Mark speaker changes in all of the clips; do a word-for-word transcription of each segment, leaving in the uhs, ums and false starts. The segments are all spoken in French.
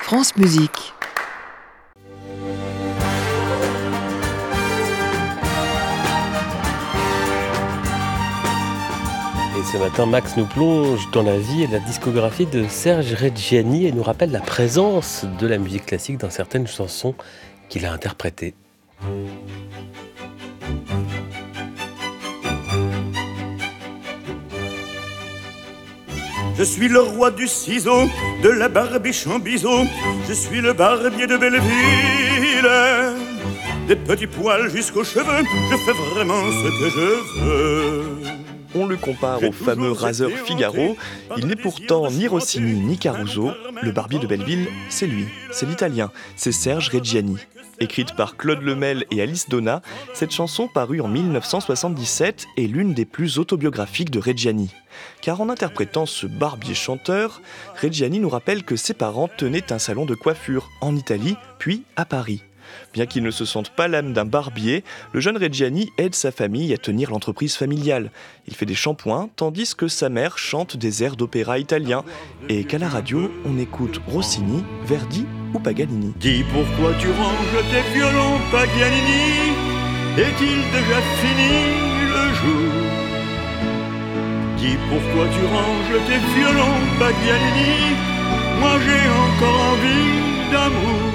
Speaker 1: France Musique.
Speaker 2: Et ce matin, Max nous plonge dans la vie et la discographie de Serge Reggiani et nous rappelle la présence de la musique classique dans certaines chansons qu'il a interprétées.
Speaker 3: Je suis le roi du ciseau, de la barbiche en biseau. Je suis le barbier de Belleville. Des petits poils jusqu'aux cheveux, je fais vraiment ce que je veux.
Speaker 4: On le compare au fameux raseur Figaro. Il n'est pourtant ni Rossini ni Caruso. Le barbier de Belleville, c'est lui, c'est l'italien, c'est Serge Reggiani. Écrite par Claude Lemel et Alice Donna, cette chanson parue en dix-neuf cent soixante-dix-sept est l'une des plus autobiographiques de Reggiani. Car en interprétant ce barbier chanteur, Reggiani nous rappelle que ses parents tenaient un salon de coiffure en Italie, puis à Paris. Bien qu'il ne se sente pas l'âme d'un barbier, le jeune Reggiani aide sa famille à tenir l'entreprise familiale. Il fait des shampoings, tandis que sa mère chante des airs d'opéra italien, et qu'à la radio, on écoute Rossini, Verdi ou Paganini.
Speaker 3: Dis pourquoi tu ranges tes violons, Paganini? Est-il déjà fini le jour? Dis pourquoi tu ranges tes violons, Paganini? Moi j'ai encore envie d'amour.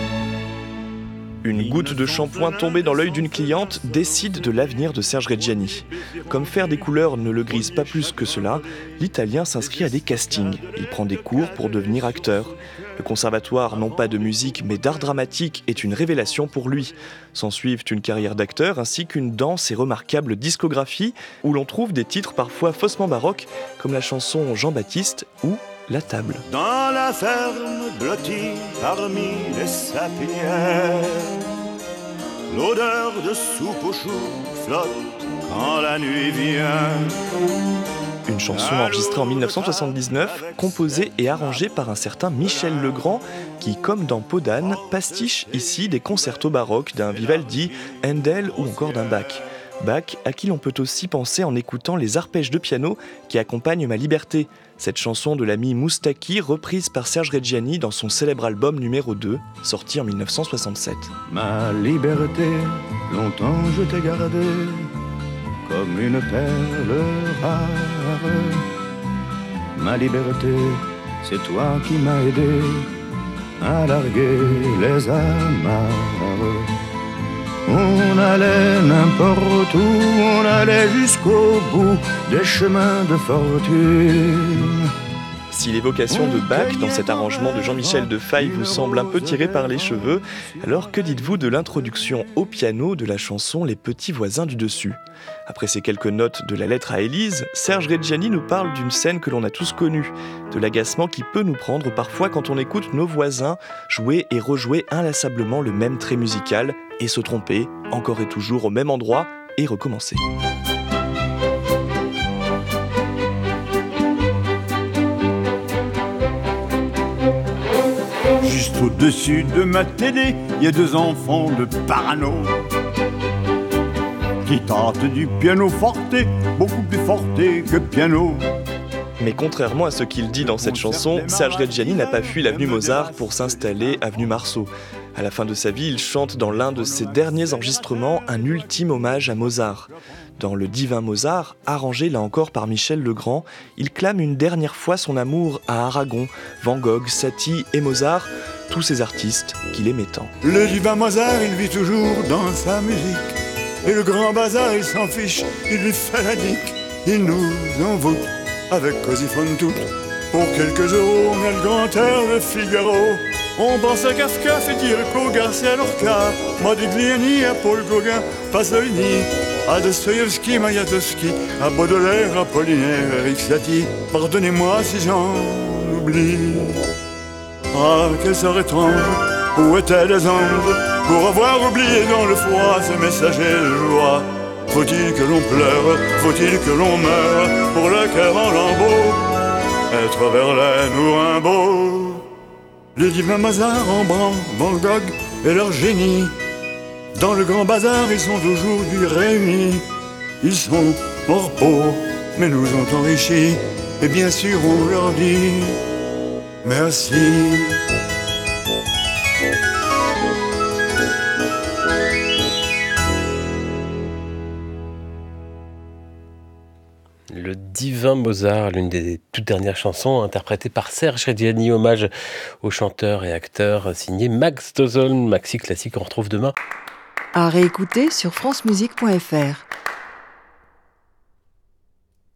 Speaker 4: Une goutte de shampoing tombée dans l'œil d'une cliente décide de l'avenir de Serge Reggiani. Comme faire des couleurs ne le grise pas plus que cela, l'Italien s'inscrit à des castings. Il prend des cours pour devenir acteur. Le conservatoire, non pas de musique mais d'art dramatique, est une révélation pour lui. S'ensuivent une carrière d'acteur ainsi qu'une dense et remarquable discographie où l'on trouve des titres parfois faussement baroques comme la chanson Jean-Baptiste ou La Table.
Speaker 3: Dans la ferme blottie parmi les sapinières, l'odeur de soupe aux choux flotte quand la nuit vient.
Speaker 4: Une chanson enregistrée en dix-neuf cent soixante-dix-neuf, composée et arrangée par un certain Michel Legrand, qui, comme dans Peau d'âne, pastiche ici des concertos baroques d'un Vivaldi, Handel ou encore d'un Bach. Bach, à qui l'on peut aussi penser en écoutant les arpèges de piano qui accompagnent Ma Liberté, cette chanson de l'ami Moustaki reprise par Serge Reggiani dans son célèbre album numéro deux, sorti en dix-neuf cent soixante-sept.
Speaker 3: Ma liberté, longtemps je t'ai gardée comme une perle rare. Ma liberté, c'est toi qui m'as aidé à larguer les amarres. On allait n'importe où, on allait jusqu'au bout des chemins de fortune.
Speaker 4: Si l'évocation de Bach dans cet arrangement de Jean-Michel Defay vous semble un peu tirée par les cheveux, alors que dites-vous de l'introduction au piano de la chanson Les Petits Voisins du Dessus? Après ces quelques notes de la lettre à Élise, Serge Reggiani nous parle d'une scène que l'on a tous connue, de l'agacement qui peut nous prendre parfois quand on écoute nos voisins jouer et rejouer inlassablement le même trait musical et se tromper, encore et toujours au même endroit, et recommencer.
Speaker 3: Juste au-dessus de ma télé, il y a deux enfants de parano qui tentent du piano forte, beaucoup plus forte que piano.
Speaker 4: Mais contrairement à ce qu'il dit dans cette chanson, Serge Reggiani n'a pas fui l'avenue Mozart pour s'installer avenue Marceau. À la fin de sa vie, il chante dans l'un de ses derniers enregistrements un ultime hommage à Mozart. Dans Le Divin Mozart, arrangé là encore par Michel Legrand, il clame une dernière fois son amour à Aragon, Van Gogh, Satie et Mozart, tous ces artistes qu'il aimait tant.
Speaker 3: Le divin Mozart, il vit toujours dans sa musique. Et le grand bazar, il s'en fiche, il lui fait la nique. Il nous envoûte avec Così fan tutte. Pour quelques euros, on a le grand air de Figaro. On pense à Kafka, Federico Garcia Lorca, Modigliani, à Paul Gauguin, Pasolini, à Dostoïevski, Mayatowski, à Baudelaire, Apollinaire, Eric Satie. Pardonnez-moi si j'en oublie. Ah, quelle sœur étrange, où étaient les anges pour avoir oublié dans le froid ces messagers de joie? Faut-il que l'on pleure, faut-il que l'on meure pour le cœur en lambeaux, être Verlaine ou Rimbaud? Les divins Mozart, Rembrandt, Van Gogh et leur génie, dans le grand bazar ils sont aujourd'hui réunis. Ils sont hors pot, mais nous ont enrichis, et bien sûr on leur dit merci.
Speaker 2: Le divin Mozart, l'une des toutes dernières chansons interprétée par Serge Reggiani, hommage au chanteur et acteur signé Max Dozon. Maxi Classique, on retrouve demain.
Speaker 1: À réécouter sur francemusique point f r.